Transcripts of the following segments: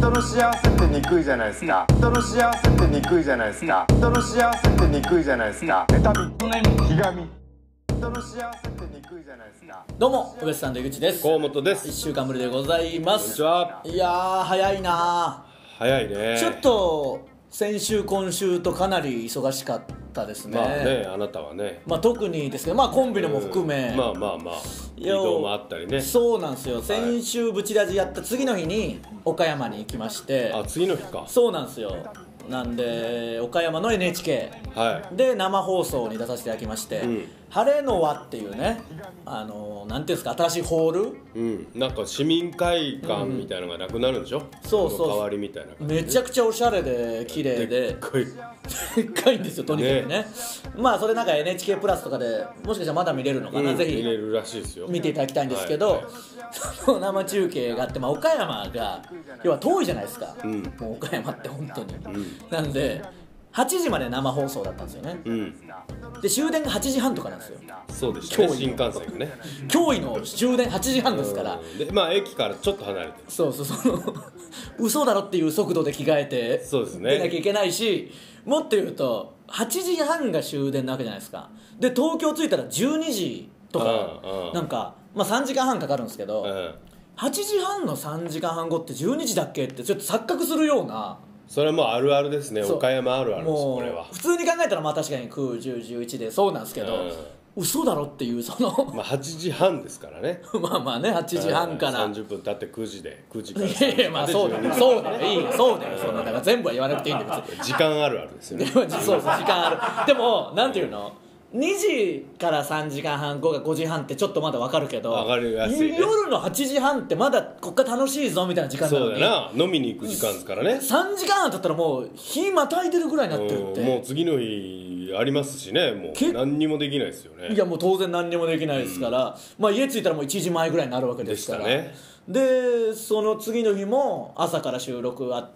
人の幸せってにくいじゃないですか。人の幸せってにくいじゃないですか。人の幸せってにくいじゃないですか。妬み、ひがみ、人の幸せってにくいじゃないですか。 どうもウエストランド井口です。 河本です。 1週間ぶりでございまこんにす。 ちは。 いやー早いな早いね。 ー。ちょっと先週今週とかなり忙しかったですね。 まあね、あなたはね。 まあ特にですけど、まあコンビニも含め、 まあ移動もあったりね。 そうなんですよ。先週ブチラジやった次の日に岡山に行きまして、 あ、次の日か。 そうなんですよ。なんで岡山の NHK はで生放送に出させていただきまして、晴れの輪っていうね、なんていうんですか、新しいホール、 い。なんか市民会館みたいなのがなくなるんでしょ。 そうそうその代わりみたいな感じで。 めちゃくちゃおしゃれで綺麗ででっかい。 でっかいんですよ、とにかくね。まあそれなんか NHK プラスとかでもしかしたらまだ見れるのかな、ぜひ見れるらしいですよ。 見ていただきたいんですけど、 はいその生中継があって、まあ、岡山が要は遠いじゃないですか、もう岡山って本当に、なんで8時まで生放送だったんですよね、で終電が8時半とかなんですよ。 そうでしたね。新幹線がね。 驚異の終電8時半ですから、 で、まあ駅からちょっと離れてる。 そう嘘だろっていう速度で着替えてそうですね出なきゃいけないし、もっと言うと8時半が終電なわけじゃないですか。で東京着いたら12時とか、なんか、まあ、3時間半かかるんですけど、8時半の3時間半後って12時だっけってちょっと錯覚するような。 それはもうあるあるですね。岡山あるあるです。 もうこれは普通に考えたらまあ確かに9、10、11でそうなんですけど、嘘だろっていうそのまあ8時半ですからね。 まあまあね、8時半から 30分経って9時で9時からいやいや、まあそうだよ、そうだよ、いいよ、そうだよ、そんな、だから全部は言わなくていいんだよ、別に。 時間あるあるですよね。 そう時間ある。でもなんていうの、2時から3時間半後が5時半ってちょっとまだ分かるけど、 分かりやすいね。 夜の8時半ってまだこっから楽しいぞみたいな時間なのに、 そうだな、飲みに行く時間ですからね。 3時間半経ったらもう日またいでるぐらいになってるって、 もう次の日ありますしね。もう何にもできないですよね。 いやもう当然何にもできないですから、まあ家着いたらもう1時前ぐらいになるわけですから。 でしたね。 でその次の日も朝から収録あって、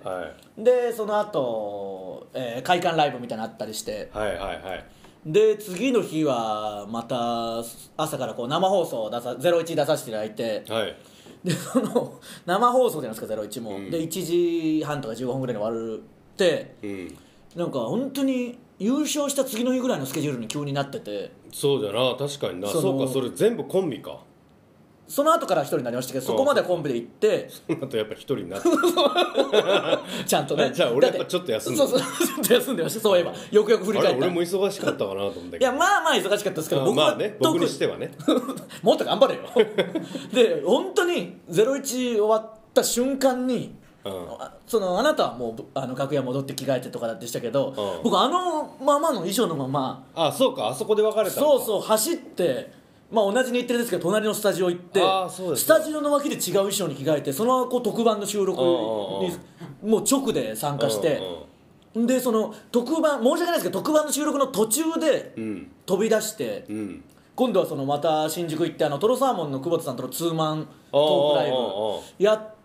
でその後、会館ライブみたいなのあったりして、で次の日はまた朝からこう生放送01出させていただいて、でその生放送じゃないですか01も、で1時半とか15分ぐらいに終わるって、なんか本当に優勝した次の日ぐらいのスケジュールに急になってて。 そうだな、確かにな。そうか、それ全部コンビか。 その後から一人になりましたけど、そこまではコンビで行って、 その後やっぱ一人になってちゃんとね。 じゃあ俺やっぱちょっと休んでそうちょっと休んでました。そういえばよくよく振り返ったら俺も忙しかったかなと思ったけど、 いやまあ忙しかったですけど、 まあね、僕にしてはねもっと頑張れよで本当に01終わった瞬間に、あなたはもう楽屋戻って着替えてとかでしたけど、僕ままの衣装のまま、 そうか、あそこで別れた。 そう走って、まあ同じ日テレですけど隣のスタジオ行って、スタジオの脇で違う衣装に着替えて、その後特番の収録にもう直で参加して、でその特番、申し訳ないですけど特番の収録の途中で飛び出して、今度はまた新宿行ってトロサーモンの久保田さんとのツーマントークライブやって、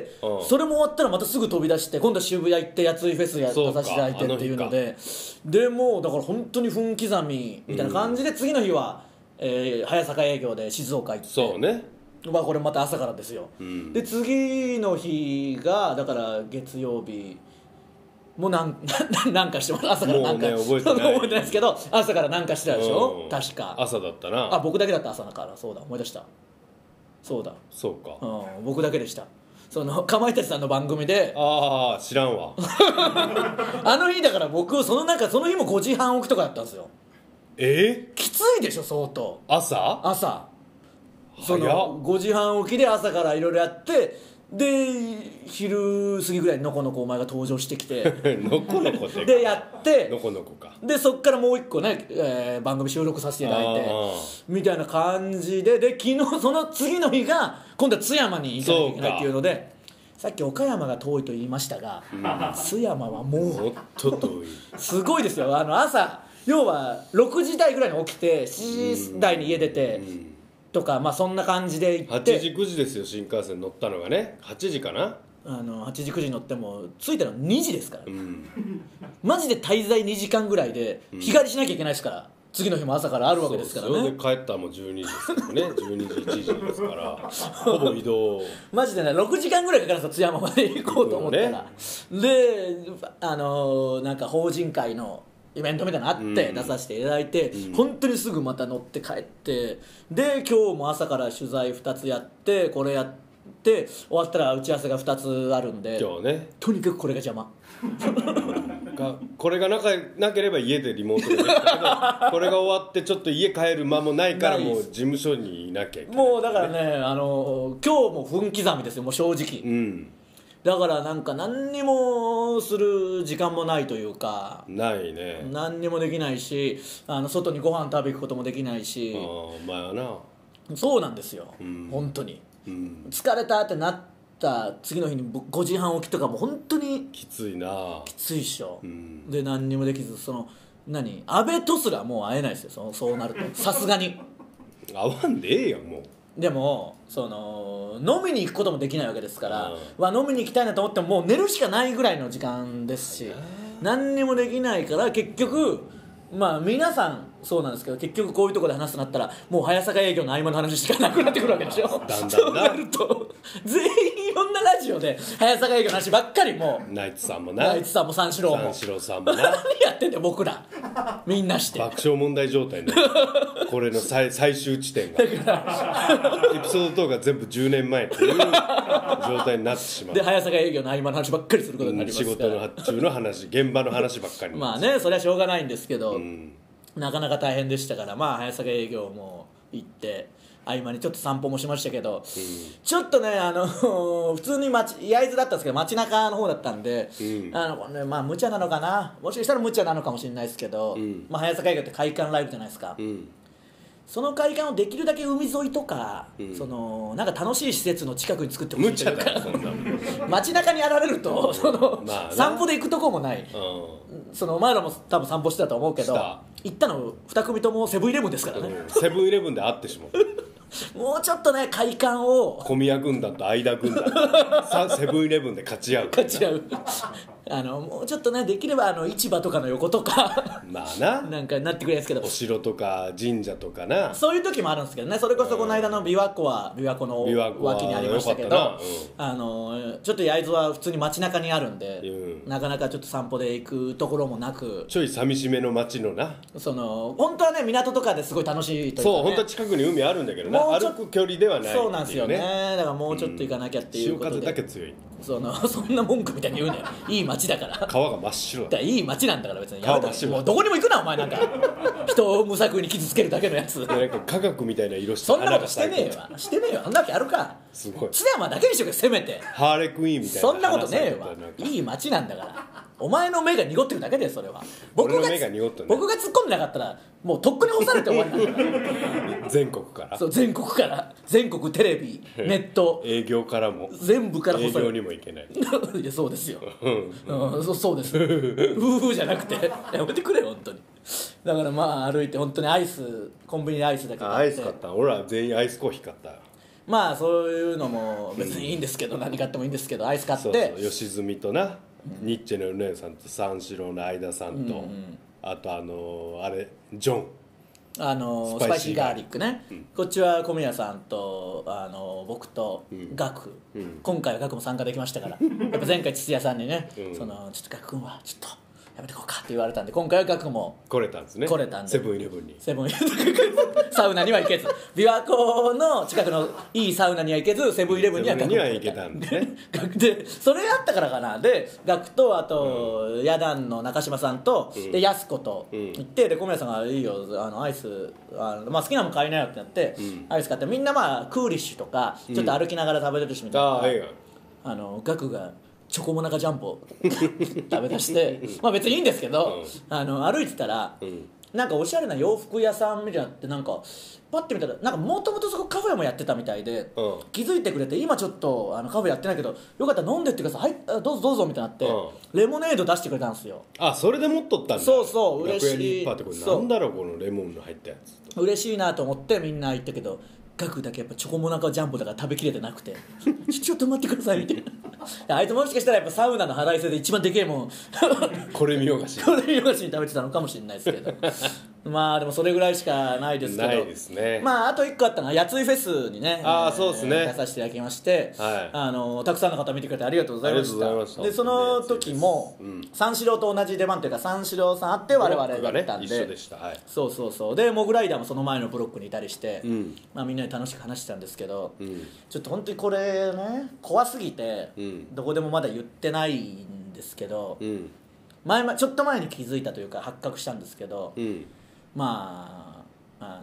それも終わったらまたすぐ飛び出して、今度は渋谷行ってやついフェス出させていただいてっていうので、でもうだから本当に分刻みみたいな感じで、次の日は早坂営業で静岡行って、 そうね、 まあこれまた朝からですよ、で次の日がだから月曜日もうなんかしてます。朝からなんか、 もうね、覚えてないですけど、朝からなんかしてたでしょ、確か朝だったな。 僕だけだった朝だから、そうだ、思い出した。そうだ、 そうか、 僕だけでした。かまいたちさんの番組で、 知らんわあの日だから僕その日も5時半起きとかだったんですよ。きついでしょ相当。朝5時半起きで朝からいろいろやって、で昼過ぎぐらいにのこのこお前が登場してきてのこのこでやってのこのこか、 でそっからもう一個ね、番組収録させていただいてみたいな感じで、昨日その次の日が今度は津山に行かなきゃいけないっていうので、さっき岡山が遠いと言いましたが、津山はもっと遠いすごいですよ。朝要は6時台ぐらいに起きて7時台に家出て、とか、まあそんな感じで行って、 8時9時ですよ、新幹線乗ったのがね。8時かな、 8時9時乗っても着いたの2時ですから、マジで滞在2時間ぐらいで日帰りしなきゃいけないですから、 次の日も朝からあるわけですからね。 それで帰ったらもう12時ですからね12時1時ですからほぼ移動マジでね6時間ぐらいかかるんですよ津山まで行こうと思ったら、ね、でなんか法人会のイベントみたいなのあって出させていただいて、本当にすぐまた乗って帰って、で今日も朝から取材2つやってこれやって終わったら打ち合わせが2つあるんで、 今日ねとにかくこれが邪魔これがなければ家でリモートでできたけどこれが終わってちょっと家帰る間もないからもう事務所にいなきゃいけない、 もうだからね今日も分刻みですよもう正直、だからなんか何にもする時間もないというか、 ないね、 何にもできないし外にご飯食べ行くこともできないし、 まあなそうなんですよ、本当に、疲れたってなった次の日に5時半起きとかも本当にきついな、 きついっしょ、で何にもできず安倍とすらもう会えないですよそうなるとさすがに会わんでええやんもう。 でも飲みに行くこともできないわけですから、飲みに行きたいなと思ってももう寝るしかないぐらいの時間ですし、何にもできないから結局皆さんそうなんですけど結局こういうところで話すとなったらもう早坂営業の合間の話しかなくなってくるわけでしょ。 だんだんなそうなると全員いろんなラジオで早坂営業の話ばっかりもうナイツさんもな、 ナイツさんも三四郎も三四郎さんもな何やってんだよ僕らみんなして爆笑問題状態ねこれの最終地点がエピソード等が全部10年前という状態になってしまうで早坂営業の合間の話ばっかりすることになりますから、 仕事の発注の話現場の話ばっかりまあねそれはしょうがないんですけど、なかなか大変でしたから早坂営業も行って合間にちょっと散歩もしましたけど、ちょっとね普通に焼津だったんですけど街中の方だったんで、無茶なのかな、もしかしたら無茶なのかもしれないですけど、早坂営業って会館ライブじゃないですか、その会館をできるだけ海沿いとか、なんか楽しい施設の近くに作ってほしいというか街中にやられると散歩で行くとこもない、お前らも多分散歩してたと思うけど行ったの2組ともセブンイレブンですからね、 セブンイレブンで会ってしまうもうちょっとね会館を小宮軍団と相田軍団セブンイレブンで勝ち合うもうちょっとねできれば市場とかの横とかなんかなってくれるんですけど、 お城とか神社とかなそういう時もあるんですけどね、それこそこの間の琵琶湖の脇にありましたけど、ちょっと焼津は普通に街中にあるんで、なかなかちょっと散歩で行くところもなく、 ちょい寂しめの街のな本当はね港とかですごい楽しいというか、ね、 そう本当は近くに海あるんだけどな、歩く距離ではないっていうね。 そうなんですよね、だからもうちょっと行かなきゃっていうことで、 潮風だけ強い、 そんな文句みたいに言うねいい街だから川が真っ白だ、 いい街なんだから別にやめてもうどこにも行くなお前なんか人を無作為に傷つけるだけのやつなんか科学みたいな色してそんなことしてねえわあんなわけあるか、 すごい津山だけにしとけせめてハーレクイーンみたいな、 そんなことねえわ、いい街なんだからお前の目が濁ってるだけでそれは僕が突っ込んでなかったらもうとっくに干されて終わりなんだから全国から全国テレビネット営業からも全部から干され営業にも行けないいやそうですよ、そうです夫婦じゃなくてやめてくれよ本当に。だから歩いて本当にコンビニでアイスだけ買って、 アイス買った、俺ら全員アイスコーヒー買った、 そういうのも別にいいんですけど、何買ってもいいんですけどアイス買って、 吉住とな、ニッチェのお姉さんと三四郎の相田さんと、あとジョンスパイシーガーリックね、こっちは小宮さんと僕とガク、今回はガクも参加できましたからやっぱ前回土屋さんにね、ちょっとガク君はちょっとやめてこうかって言われたんで、今回はガクも来れたんですね。 来れたんでセブンイレブンにサウナには行けず、琵琶湖の近くのいいサウナには行けず、セブンイレブンには行けたんでねでそれあったからかな、でガクとあと、ヤダンの中島さんと、でヤスコと行って、で小宮さんがいいよアイス好きなもん買いなよってなって、アイス買って、みんなクーリッシュとかちょっと歩きながら食べれるしみたいな、ガクがチョコモナカジャンボ食べ出して別にいいんですけど、歩いてたら、なんかおしゃれな洋服屋さんみたいなってなんかパッて見たらなんかもともとそこカフェもやってたみたいで、気づいてくれて今ちょっとカフェやってないけどよかったら飲んでってください、はいどうぞどうぞみたいになって、レモネード出してくれたんですよ。 それで持っとったんだ。 そう嬉しい。 これなんだろうこのレモンの入ったやつ。 嬉しいなと思ってみんな言ったけど、ガクだけやっぱチョコモナカジャンボだから食べきれてなくてちょっと待ってくださいみたいなあいつもしかしたらやっぱサウナの腹いせで一番でけえもんこれ見よがしに食べてたのかもしれないですけどまあでもそれぐらいしかないですけど、 ないですね。 まああと1個あったのはやついフェスにね、 そうですね出させていただきまして、たくさんの方見てくれてありがとうございました。 ありがとうございました。 でその時も、三四郎と同じ出番というか三四郎さんあって我々だったんで、 一緒でした。 そうそうそう。でモグライダーもその前のブロックにいたりして、まあみんなで楽しく話してたんですけど、ちょっと本当にこれね怖すぎて、どこでもまだ言ってないんですけど、ちょっと前に気づいたというか発覚したんですけど、まあ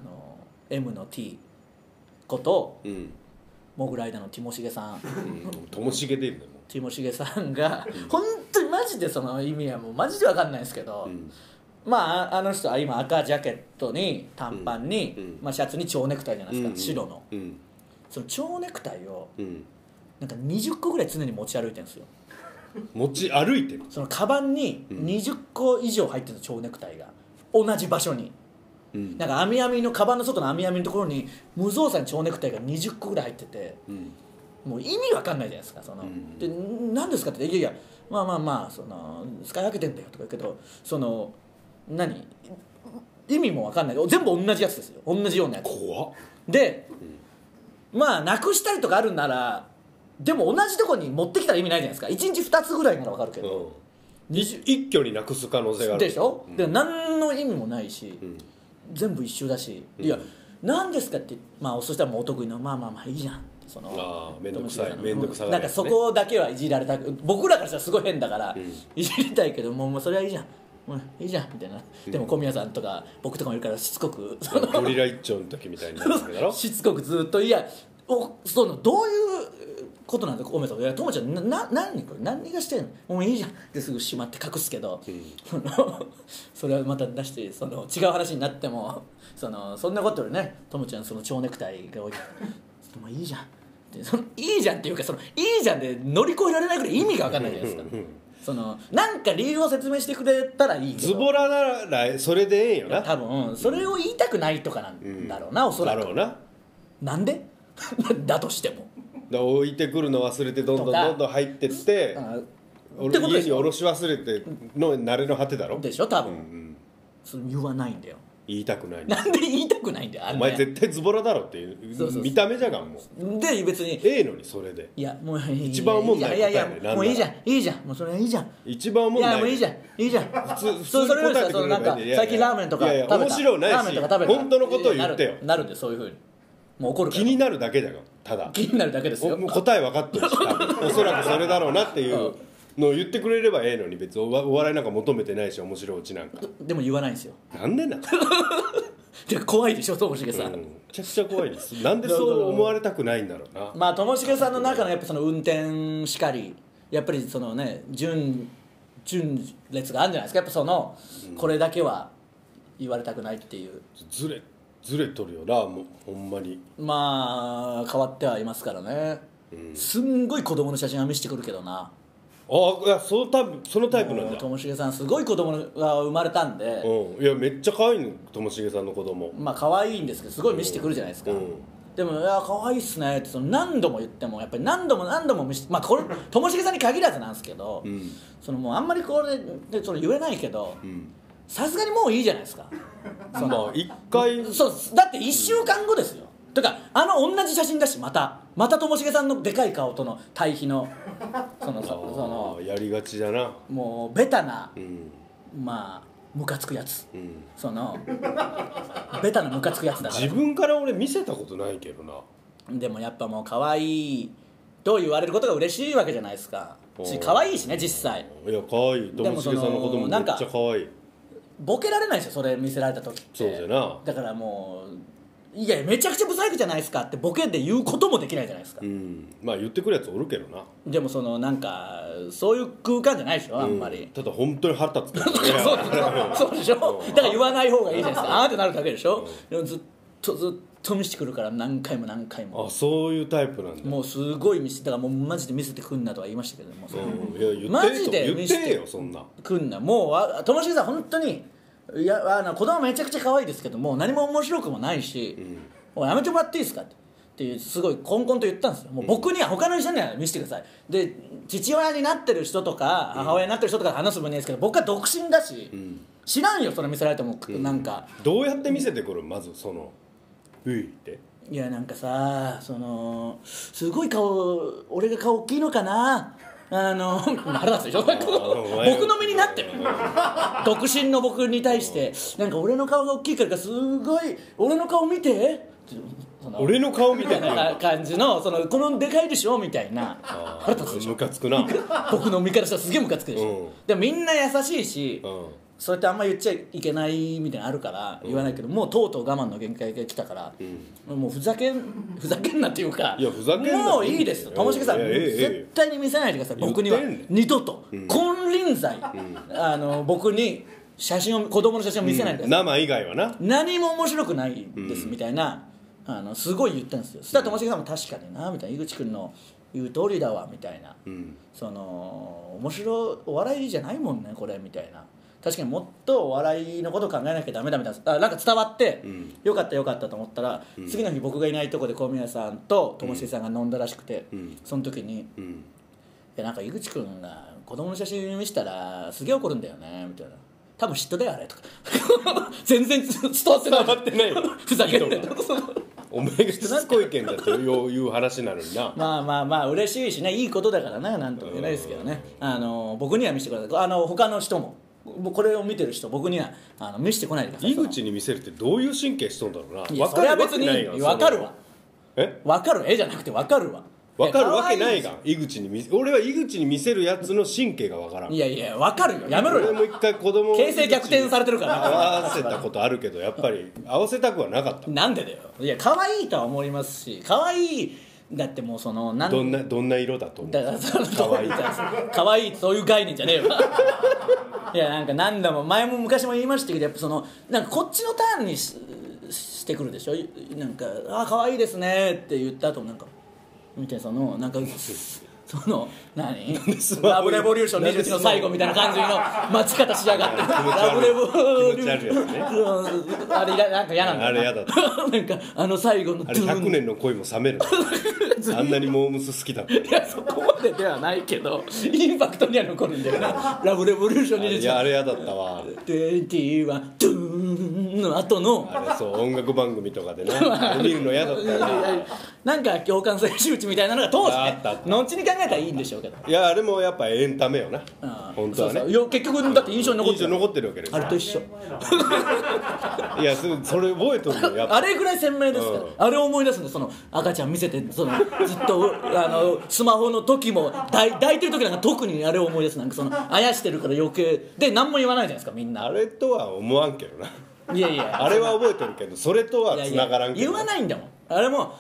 M の T こと、モグライダーのティモシゲさん、 ともしげでいいんだよ。 ティモシゲさんが本当にマジでその意味はもうマジで分かんないですけど、まああの人は今赤ジャケットに短パンに、まあ、シャツに蝶ネクタイじゃないですか、白の、その蝶ネクタイを、なんか20個ぐらい常に持ち歩いてるんですよ。 持ち歩いてる。 そのカバンに20個以上入ってる蝶ネクタイが同じ場所に、なんか網網のカバンの外の網網のところに無造作に蝶ネクタイが20個ぐらい入ってて、もう意味わかんないじゃないですか。その、で何ですかって、いやいやまあその使い分けてんだよとか言うけど、その何意味もわかんない、全部同じやつですよ、同じようなやつ怖っで、 まあなくしたりとかあるならでも同じとこに持ってきたら意味ないじゃないですか。1日2つぐらいならわかるけど、 一挙になくす可能性があるでしょ、で何の意味もないし、全部一緒だし、いや何ですかって、まあそしたらもうお得意のまあいいじゃん、その面倒くさいなんかそこだけはいじられた、僕らからしたらすごい変だから、いじりたいけどもうそれはいいじゃん、もういいじゃんみたいな、でも小宮さんとか僕とかもいるからしつこくゴリラ一丁の時みたいになるわけだろしつこくずっと、いやそのどういうことなんだ小宮さん、いやともちゃん何がしてんの、もういいじゃんってすぐしまって隠すけど、それはまた出してその違う話になってもそんなことよりね、ともちゃんその蝶ネクタイが置いてもういいじゃんって、そのいいじゃんっていうか、そのいいじゃんで乗り越えられないぐらい意味が分かんないじゃないですか。そのなんか理由を説明してくれたらいいけど、 ズボラならそれでええんよな。 多分それを言いたくないとかなんだろうな、おそらく。 だろうな。 なんでだとしても置いてくるの忘れてどんどん入ってって家に下ろし忘れての慣れの果てだろでしょ多分、それ言わないんだよ。 言いたくないなんで言いたくないんだよ、 お前絶対ズボラだろっていう見た目じゃがんもうで別にええのにそれでいやもう一番おもんない答えもういいじゃんもうそれいいじゃん一番おもんないいやもういいじゃん普通それよりさ、 答えてくれればいいなんか最近ラーメンとか食べた、 面白いないしラーメンとか食べた本当のことを言ってよなるんで、そういうふうにもう怒るから気になるだけだよ、ただ気になるだけですよ。 もう答え分かってるし多分おそらくそれだろうなっていうのを言ってくれればええのに、別にお笑いなんか求めてないし面白いオチなんかでも言わないんですよ。 なんでなんで怖いでしょともしげさん、 めちゃくちゃ怖いです。なんでそう思われたくないんだろうな。 まあともしげさんの中のやっぱその運転しかり、やっぱりそのね順列があるんじゃないですか。やっぱその、これだけは言われたくないっていうずれとるよな、もうほんまに。 まあ変わってはいますからね、すんごい子供の写真は見せてくるけどな。 いやそのタイプなんだ。 ともしげさんすごい子供が生まれたんで、 いやめっちゃ可愛いの、ともしげさんの子供。 まあ可愛いんですけどすごい見せてくるじゃないですか、でも「いや可愛いっすね」ってその何度も言ってもやっぱり何度も見せて、まあこれともしげさんに限らずなんですけど、そのもうあんまりこれでその言えないけど、さすがにもういいじゃないですか。 まあ一回そうだって1週間後ですよ、とか同じ写真だし、またともしげさんのでかい顔との対比のそのやりがちだな。 もうベタな、まあムカつくやつ、そのベタなムカつくやつだから。 自分から俺見せたことないけどな。 でもやっぱもう可愛いと言われることが嬉しいわけじゃないですか。可愛いしね実際。 いや可愛い、ともしげさんの子供めっちゃ可愛い。 ボケられないですよそれ見せられた時って。 そうじゃな。 だからもういやめちゃくちゃブサイクじゃないですかってボケで言うこともできないじゃないですか。 まあ言ってくるやつおるけどな。 でもそのなんかそういう空間じゃないでしょあんまり。 ただ本当に腹立つからそうでしょ。だから言わない方がいいじゃないですか。あーってなるだけでしょ。でもずっと見せてくるから何回も。 そういうタイプなんだ。 もうすごい見せて、だからもうマジで見せてくんなとは言いましたけども、 いや言ってマジで見せてよそんなくんな。もうともしげさん本当にいや子供めちゃくちゃ可愛いですけども何も面白くもないし、もうやめてもらっていいですかっていうすごいコンコンと言ったんですよ。もう僕には他の人には見せてください。で父親になってる人とか母親になってる人とか話す分にはいいですけど、僕は独身だし、 知らんよそれ見せられても、なんかどうやって見せてくるまずそのういっていやなんかさすごい俺が顔大きいのかな腹立つでしょ僕の身になってる独身の僕に対してなんか俺の顔が大きいからすごい俺の顔見て俺の顔見てみたいな感じのこのでかいでしょみたいな腹立つでしょムカつくな僕の身からしたらすげえムカつくでしょ、でもみんな優しいし、そうやってあんま言っちゃいけないみたいなのあるから言わないけど、もうとうとう我慢の限界が来たから、もうふざけんなっていうか、 いやふざけんなもういいですとともしげさん絶対に見せないでください、僕には二度と金輪際僕に子供の写真を見せないでください、 生以外はな何も面白くないですみたいなすごい言ったんですよ。そしたらともしげさんも確かになみたいな、井口君の言う通りだわみたいな、面白いお笑いじゃないもんねこれみたいな、確かにもっとお笑いのことを考えなきゃダメだみたいな、なんか伝わって、よかったよかったと思ったら、次の日僕がいないとこで小宮さんとともしげさんが飲んだらしくて、その時に、いやなんか井口君が子供の写真見せたらすげえ怒るんだよねみたいな、多分嫉妬だよあれとか全然伝わってないふざけんなよお前がしつこいけんだという話なのになまあ嬉しいしね、いいことだからね、なんとも言えないですけどね、僕には見せてください、他の人もこれを見てる人僕には見せてこないでください。 井口に見せるってどういう神経しとんだろうな。 いやそれは別に分かるわ、分かるじゃなくて分かるわ、 分かるわけないが井口に俺は井口に見せるやつの神経が分からん。 いや分かるよ、やめろよ。 俺も一回子供形勢逆転されてるから合わせたことあるけどやっぱり合わせたくはなかった。 なんでだよ。いや可愛いとは思いますし、可愛いだってもうどんな色だと思う。 だから可愛いそういう概念じゃねえよいやなんか何度も前も昔も言いましたけど、やっぱなんかこっちのターンにしてくるでしょ。なんか可愛いですねって言った後なんかみたいななんか何ラブレボリューション21の最後みたいな感じの待ち方しやがってラブレボリューションあれなんか嫌なんだよな。 あれ嫌だったなんか最後のあれ100年の恋も冷めるあんなにモームス好きだった。 いやそこまでではないけどインパクトには残るんだよなラブレボリューション21。 いやあれ嫌だったわ。 21ドゥーンの後のあれそう音楽番組とかでな見るの嫌だったななんか共感性周知みたいなのが当時ね後に考えたらいいんでしょうけど、 いやあれもやっぱエンタメよな本当はね。 そう結局だって印象に残ってるわけです。 あれと一緒いやそれ覚えとるよやっぱあれぐらい鮮明ですから、あれを思い出すんで赤ちゃん見せてずっとスマホの時も抱いてる時なんか特にあれを思い出す。なんかあやしてるから余計で何も言わないじゃないですかみんな。 あれとは思わんけどな。 いやあれは覚えてるけどそれとは繋がらんけど言わないんだもん。あれも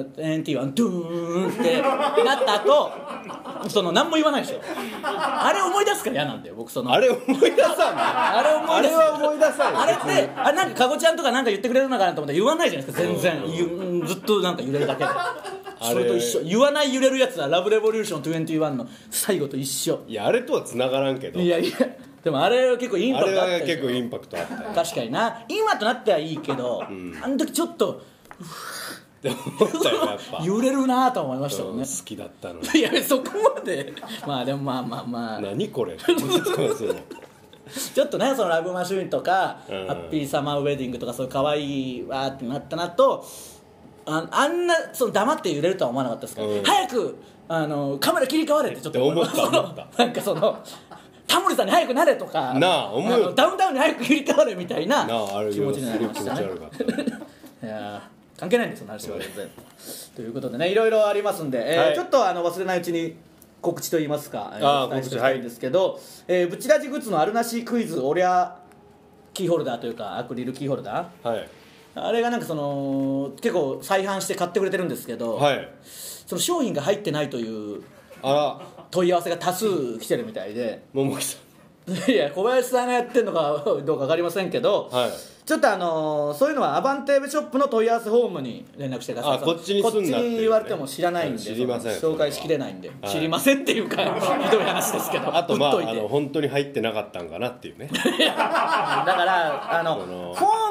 NT1 ドゥーンってなった後何も言わないでしょ。あれ思い出すから嫌なんだよ僕。 あれ思い出さんあれは思い出さんあれってなんかかごちゃんとかなんか言ってくれるのかなと思ったら言わないじゃないですか全然。ずっとなんか揺れるだけでそれと一緒。言わない揺れるやつはラブレボリューション21の最後と一緒。 いやあれとは繋がらんけど。 いやでもあれは結構インパクトあったでしょ。 あれは結構インパクトあったよ。 確かにな今となってはいいけど、あの時ちょっとって思ったよやっぱ揺れるなと思いましたもんね。 好きだったのにいやそこまででもまあ何これちょっとねラブマシューンとか、ハッピーサマーウェディングとかそういう可愛いわーってなったなとあんな黙って揺れるとは思わなかったですから、早くカメラ切り替われってちょっと思ったなんかタモリさんに早くなれとか思うダウンタウンに早く切り替われみたいな気持ちになりましたね。いや関係ないんですよ話は全然ということでねいろいろありますんで、ちょっと忘れないうちに告知といいますか、お伝えしていきたいんですけど、ブチラジグッズのあるなしクイズおりゃキーホルダーというかアクリルキーホルダー、あれがなんか結構再販して買ってくれてるんですけど、その商品が入ってないという問い合わせが多数来てるみたいで。 桃木さんいや小林さんがやってるのかどうか分かりませんけど、ちょっとそういうのはアバンテーブショップの問い合わせフォームに連絡してください。 こっちにすんなっていうね、 言われても知らないんで、 知りません紹介しきれないんで、知りませんっていうかひどい話ですけど、 あと本当に入ってなかったんかなっていうねだからフォー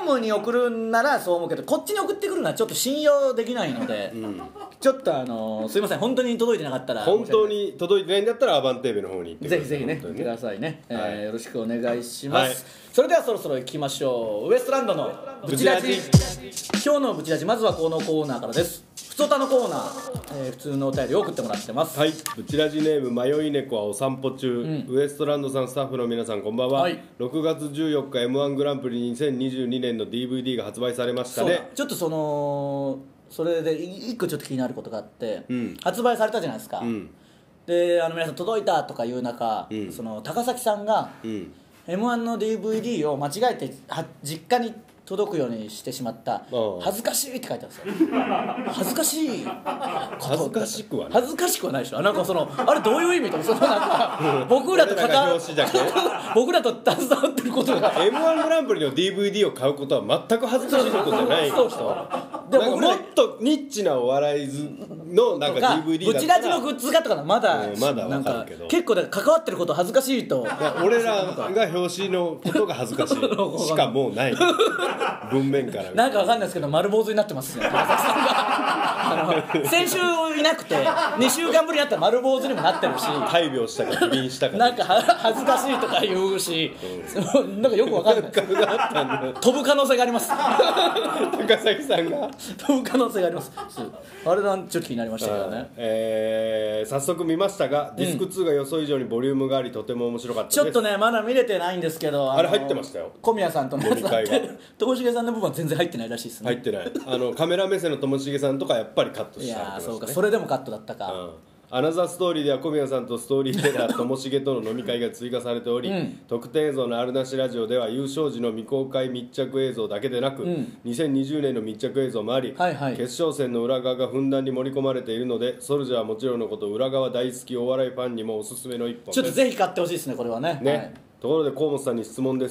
ムに送るんならそう思うけど、こっちに送ってくるのはちょっと信用できないので、ちょっとすいません、本当に届いてなかったら、 本当に届いてないんだったらアバンテーベの方に行ってください。 ぜひぜひね、 本当に行ってくださいね、 はいよろしくお願いします、 はいそれではそろそろ行きましょう。ウエストランドのブチラジ。今日のブチラジ、まずはこのコーナーからです。ふつおたのコーナー、普通のお便りを送ってもらってます。 はい、ブチラジネーム迷い猫はお散歩中、ウエストランドさん、スタッフの皆さんこんばんは、 はい、 6月14日 M−1 グランプリ2022年の DVD が発売されましたね。 ちょっとそれで一個ちょっと気になることがあって、発売されたじゃないですか、で皆さん届いたとかいう中、その高崎さんが、M−1 の DVD を間違えて実家に届くようにしてしまった、恥ずかしいって書いてあるんですよ。恥ずかしい恥ずかしくはない、 恥ずかしくはないでしょ。なんかあれどういう意味とか、なんか僕らと僕らと携わってることが M−1 グランプリの DVD を買うことは全く恥ずかしいことじゃないそうでなんかもっとニッチなお笑いのなんか DVD だったらブチラジのグッズがとかまだ分かるけど、 結構関わってること恥ずかしいと、 俺らが表紙のことが恥ずかしいしかもうない文面からなんかわかんないですけど丸坊主になってますね、高崎さんが先週いなくて2週間ぶりになったら丸坊主にもなってるし、 大病したか不倫したかなんか恥ずかしいとか言うし、なんかよくわかんない飛ぶ可能性があります高崎さんが飛ぶ可能性があります。あれなんちょっと気になりましたけどね、 早速見ましたが、ディスク2が予想以上にボリュームがありとても面白かったです。 ちょっとねまだ見れてないんですけど、 あれ入ってましたよ、 小宮さんとのやつだっ飲み会てともしげさんの部分は全然入ってないらしいですね。 入ってないカメラ目線のともしげさんとかやっぱりカットいしてやーそうか、 ましたね。 それでもカットだったか、 アナザーストーリーでは小宮さんとストーリーテラーともしげとの飲み会が追加されており、特典映像のあるなしラジオでは優勝時の未公開密着映像だけでなく、2020年の密着映像もあり、決勝戦の裏側がふんだんに盛り込まれているので、ソルジャーはもちろんのこと裏側大好きお笑いファンにもおすすめの一本です。 ちょっとぜひ買ってほしいですね、これはね。はいところで河本さんに質問です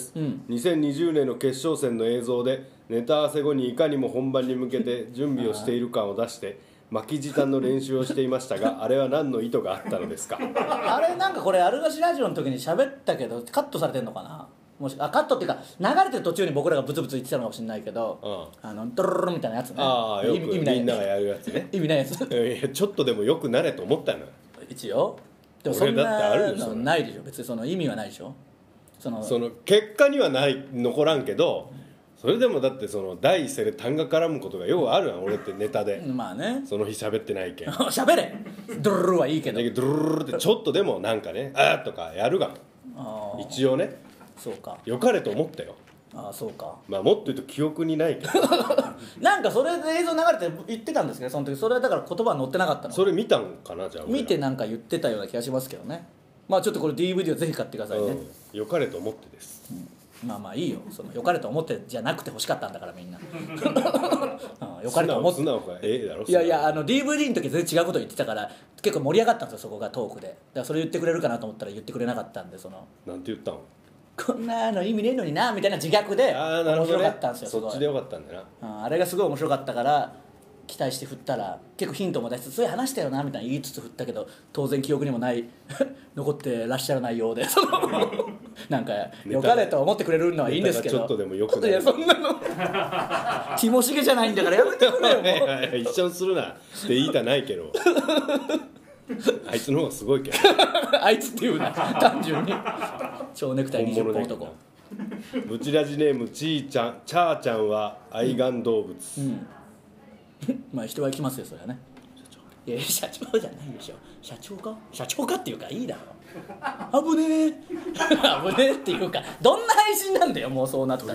、2020年の決勝戦の映像でネタ合わせ後にいかにも本番に向けて準備をしている感を出して巻き舌の練習をしていましたがあれは何の意図があったのですか？ あれなんかこれあるなしラジオの時に喋ったけどカットされてんのかな、もしカットっていうか流れてる途中に僕らがブツブツ言ってたのかもしれないけど、ドロロロみたいなやつね、 よくみんながやるやつね意味ないやついやちょっとでもよくなれと思ったのよ一応。でもそんな俺だってあるでしょのないでしょ別に、その意味はないでしょ、その結果には残らんけど、それでもだってその第一声で単が絡むことがよくあるやん俺ってネタでまあねその日喋ってないけん喋れドロロロはいいけど、 だけどドルルルってちょっとでもなんかねあーとかやるが一応ね、 そうか、 よかれと思ったよ。 そうかまあもっと言うと記憶にないけどなんかそれで映像流れて言ってたんですけど、その時それはだから言葉載ってなかったの。 それ見たんかな、じゃあ見てなんか言ってたような気がしますけどね。まあちょっとこれ DVD をぜひ買ってくださいね、 よかれと思ってです、 まあまあいいよ、そのよかれと思ってじゃなくて欲しかったんだからみんなよかれと思って素直かだろ。 いやいやDVD の時全然違うこと言ってたから結構盛り上がったんですよ、そこがトークで。だからそれ言ってくれるかなと思ったら言ってくれなかったんで、 なんて言ったん？ こんなの意味ねえのになみたいな自虐で面白かったんですよ。 そっちでよかったんだな。 あれがすごい面白かったから期待して振ったら結構ヒントも出して、そういう話したよなみたいな言いつつ振ったけど当然記憶にもない残ってらっしゃらないようでなんかよかれと思ってくれるのはいいんですけど、 ちょっとでもよくない。 いやそんなのティモシゲじゃないんだからやめてくれよもう一緒にするなって言いたないけどあいつの方がすごいけどあいつっていうな単純に蝶ネクタイ20本男。 ブチラジネームチーちゃんチャーちゃんは愛玩動物、 まあ人は来ますよそれはね。いや社長じゃないでしょ、社長かっていうかいいだろ危ねえ危ねえっていうかどんな配信なんだよもうそうなったら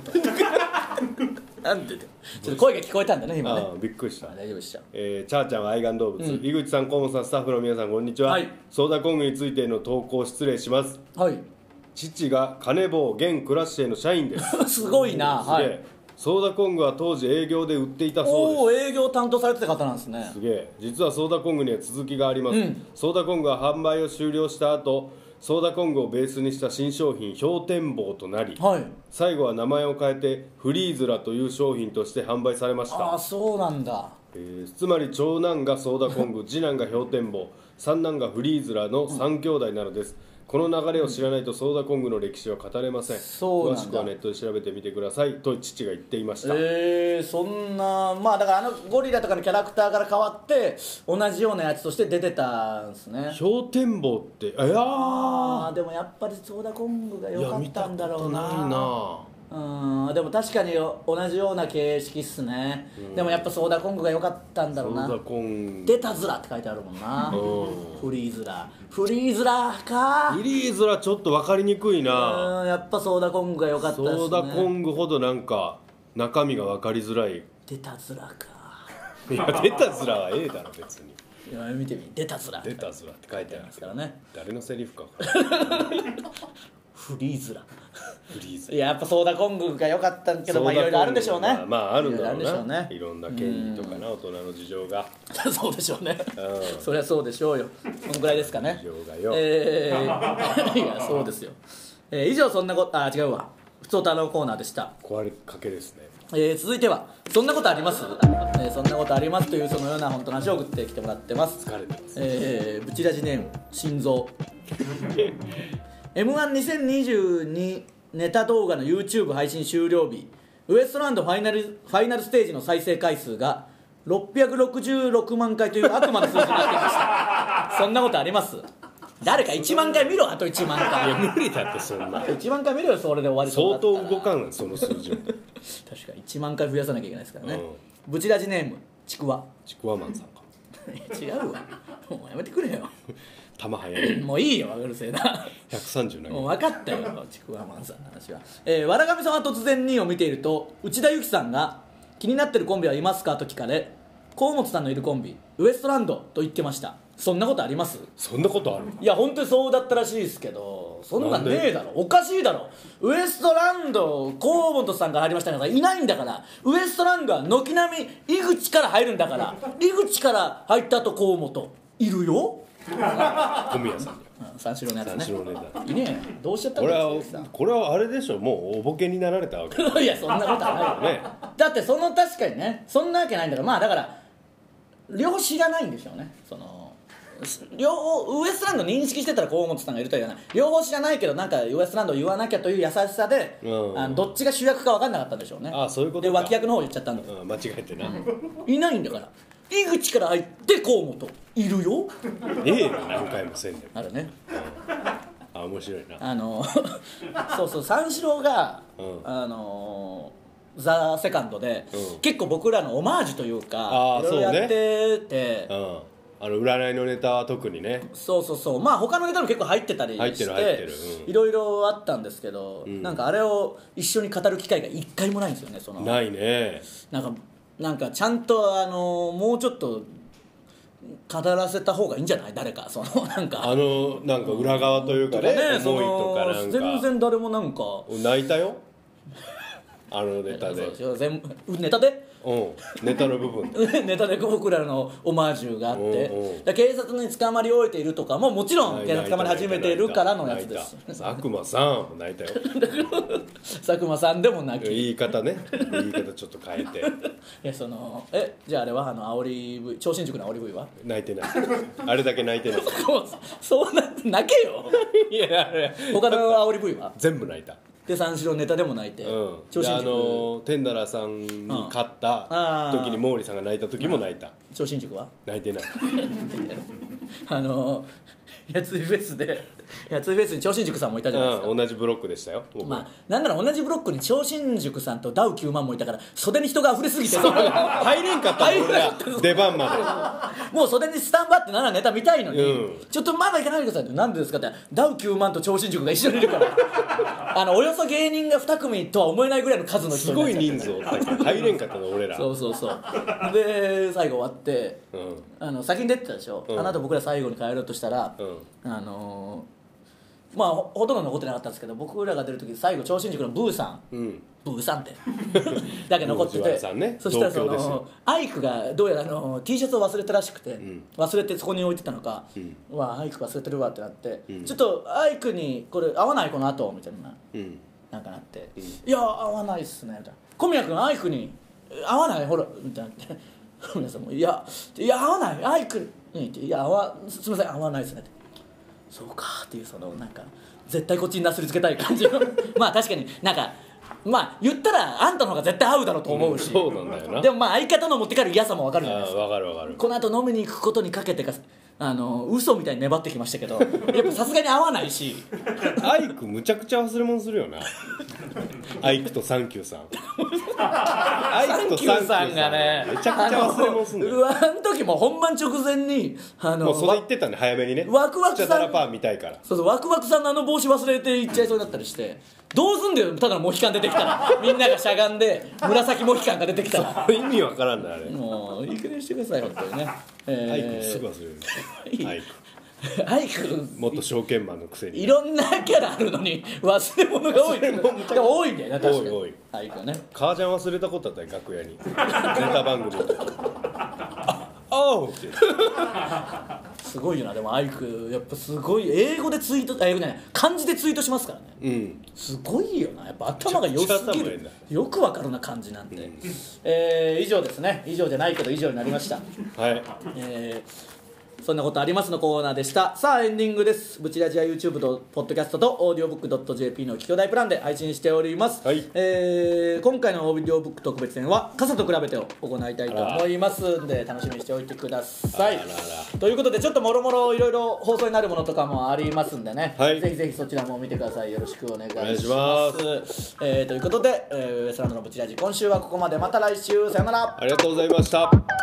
なんでちょっと声が聞こえたんだね今ね。 びっくりした。 大丈夫でした。 チャーちゃんは愛玩動物、井口さん、河本さん、スタッフの皆さんこんにちは、ソーダコングについての投稿失礼します。父が金棒現クラッシェの社員ですすごいな。 ソーダコングは当時営業で売っていたそうです。 おお、営業担当されてた方なんですね。 すげえ。実はソーダコングには続きがあります、ソーダコングは販売を終了した後、ソーダコングをベースにした新商品氷天棒となり、最後は名前を変えてフリーズラという商品として販売されました。 そうなんだ。 つまり長男がソーダコング次男が氷天棒、三男がフリーズラの3兄弟なのです。 この流れを知らないとソーダコングの歴史は語れません。 そうなんだ。 詳しくはネットで調べてみてくださいと父が言っていました。 そんな、まあだからゴリラとかのキャラクターから変わって同じようなやつとして出てたんですね。 氷天棒ってでもやっぱりソーダコングが良かったんだろうな。 いや見たことないな。 でも確かに同じような形式っすね、でもやっぱソーダコングが良かったんだろうな。 ソーダコング出たずらって書いてあるもんな。フリーズラか。 フリーズラちょっと分かりにくいな。 やっぱソーダコングが良かったですね。 ソーダコングほどなんか中身が分かりづらい。 出たずらか。 いや出たずらはええだろ別に。 いや見てみ、出たずらって書いてありますからね。 誰のセリフか分からないフリーズラいや、やっぱソーダコングが良かったけど、まあいろいろあるんでしょうね。 まああるんだろうな。 いいろんな権利とかな、大人の事情がそうでしょうね。そりゃそうでしょうよ。このぐらいですかね。 事情がよ。 いやそうですよ。以上そんなこと違うわ。ふつおたのコーナーでした。 壊れかけですね。 続いてはそんなことあります、そんなことありますというそのような本当の話を送ってきてもらってます。 疲れてます。 ブチラジネーム心臓M12022 ネタ動画の YouTube 配信終了日、ウエストランドファイナルステージの再生回数が666万回という悪魔の数字になっていましたそんなことあります？誰か1万回見ろ。あと1万回。 いや無理だってそんな。 1万回見ろよ。それで終わりそうだったら相当動かんその数字を確かに1万回増やさなきゃいけないですからね。ブチラジネームちくわマンさんか違うわ、もうやめてくれよ玉早いもういいよ、うるせえな 130 もう分かったよ、ちくわマンさんの話は。わらがみさんは突然にを見ていると、内田有紀さんが気になってるコンビはいますかと聞かれ、河本さんのいるコンビウエストランドと言ってました。そんなことあります？ そんなことある？ いや本当にそうだったらしいですけど、そんなんねえだろ、おかしいだろ。ウエストランド河本さんから入りましたからいないんだから。ウエストランドは軒並み井口から入るんだから、井口から入った後河本いるよ小宮さん三四郎のやつね。 三四郎のやついねえ、どうしちゃったんですか。 これはあれでしょ、もうおボケになられたわけいやそんなことはないよ、ね、だってその確かにね、そんなわけないんだから。まあだから両方知らないんでしょうね。その両方ウエストランド認識してたら河本さんがいるとは言わない。両方知らないけどなんかウエストランドを言わなきゃという優しさで、どっちが主役か分かんなかったんでしょうね。 ああそういうことで脇役の方を言っちゃったんだ、 間違えてな、 いないんだから。井口から入って河本いるよ。 何回もせんであるね。 面白いな。 そうそう、三四郎が、ザ・セカンドで、結構僕らのオマージュというかいろいろやってて、 占いのネタは特にね。 そうまあ他のネタも結構入ってたりしていろいろあったんですけど、なんかあれを一緒に語る機会が一回もないんですよね。そのないね。 なんかちゃんともうちょっと語らせた方がいいんじゃない？誰かそのなんか裏側というかね、思いとかなんか全然誰もなんか泣いたよネタで。 ネタでネタの部分ネタで僕らのオマージュがあって、警察に捕まり終えているとかももちろん警察捕まり始めているからのやつです。 佐久間さん泣いたよ佐久間さんでも泣き、 言い方ちょっと変えていやじゃああれは煽り V、 超新塾の煽り V は泣いてないあれだけ泣いてないそう泣けよいや他の煽り V は全部泣いた。 で三四郎ネタでも泣いて、 超新塾テンダラーさんに勝った時に毛利さんが泣いた時も泣いた。 超新塾は泣いてないやついフェスに超新塾さんもいたじゃないですか。 同じブロックでしたよ。 まあなんなら同じブロックに超新塾さんとダウ9万もいたから、袖に人が溢れすぎて入れんかった俺ら出番までもう袖にスタンバってならネタ見たいのに、ちょっとまだ行かないでくださいって。なんでですかって、ダウ9万と超新塾が一緒にいるからおよそ芸人が2組とは思えないぐらいの数の人すごい人数おったけど入れんかったの俺ら。 そうで最後終わって、先に出てたでしょ、あの後僕ら最後に帰ろうとしたら、まあほとんど残ってなかったんですけど、僕らが出る時最後超新塾のブーさん、ブーさんってだけ残ってて、そしたらアイクがどうやらT シャツを忘れたらしくて、忘れてそこに置いてたのか、アイク忘れてるわってなって、ちょっとアイクにこれ合わないこの後みたいな、なんかなって、いや合わないっすねみたいな。小宮君アイクに合わないほらみたいなって小宮さんもいや合わないアイクにって、いやすいません合わないっすねって。 そうかっていう、そのなんか絶対こっちになすりつけたい感じのまあ確かになんかまあ言ったらあんたの方が絶対合うだろうと思うし、 そうなんだよな。 でもまあ相方の持って帰る嫌さも分かるじゃないですか。 わかるわかる。 この後飲みに行くことにかけてか嘘みたいに粘ってきましたけどやっぱさすがに合わないしアイクむちゃくちゃ忘れ物するよな。アイクとサンキューさんアイクとサンキューさんがねめちゃくちゃ忘れ物すんだよ。 あの時も本番直前にもうそれ言ってたね、早めにね。 ワクワクさんスチャダラパー見たいから。 そうワクワクさんの帽子忘れていっちゃいそうになったりして、どうすんだよ、ただのモヒカン出てきたらみんながしゃがんで紫モヒカンが出てきたら意味わからんだあれ。 もういい加減にしてください本当にね。 アイクすぐ忘れる。アイクアイク元証券マンのくせにいろんなキャラあるのに忘れ物が多い。でも多いんだよな、確かに。 多いアイクはね。 革ジャン忘れたことあったよ、楽屋に。ネタ番組の時おうってすごいよな。でもアイクやっぱすごい英語でツイート、英語じゃない、漢字でツイートしますからね。 うんすごいよな、やっぱ頭が良すぎめちゃくちゃ頭いいるんだ。 よくわかるな漢字なんて。以上ですね。以上じゃないけど以上になりました。 はいそんなことありますのコーナーでした。さあエンディングです。ブチラジは YouTube とポッドキャストとオーディオブック .jp の聞き放題プランで配信しております、 はい今回のオーディオブック特別編は傘と比べてを行いたいと思いますんで楽しみにしておいてください。ということでちょっともろもろいろいろ放送になるものとかもありますんでね、 はいぜひぜひそちらも見てください。よろしくお願いします。 お願いしますということで、ウエストランドのブチラジ今週はここまで。また来週、さよなら。 ありがとうございました。